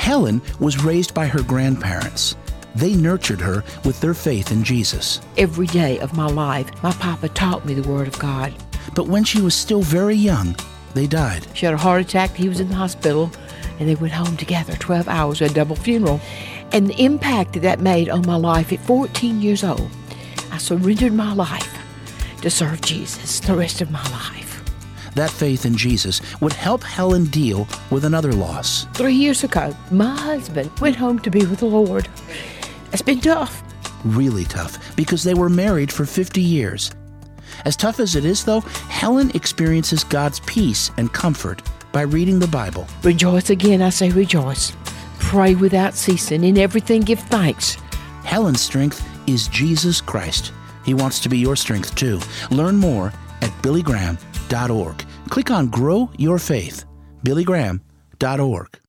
Helen was raised by her grandparents. They nurtured her with their faith in Jesus. Every day of my life, my papa taught me the Word of God. But when she was still very young, they died. She had a heart attack. He was in the hospital, and they went home together, 12 hours, a double funeral. And the impact that made on my life at 14 years old, I surrendered my life to serve Jesus the rest of my life. That faith in Jesus would help Helen deal with another loss. 3 years ago, my husband went home to be with the Lord. It's been tough. Really tough, because they were married for 50 years. As tough as it is, though, Helen experiences God's peace and comfort by reading the Bible. Rejoice again, I say rejoice. Pray without ceasing. In everything give thanks. Helen's strength is Jesus Christ. He wants to be your strength, too. Learn more at BillyGraham.org. Click on Grow Your Faith, BillyGraham.org.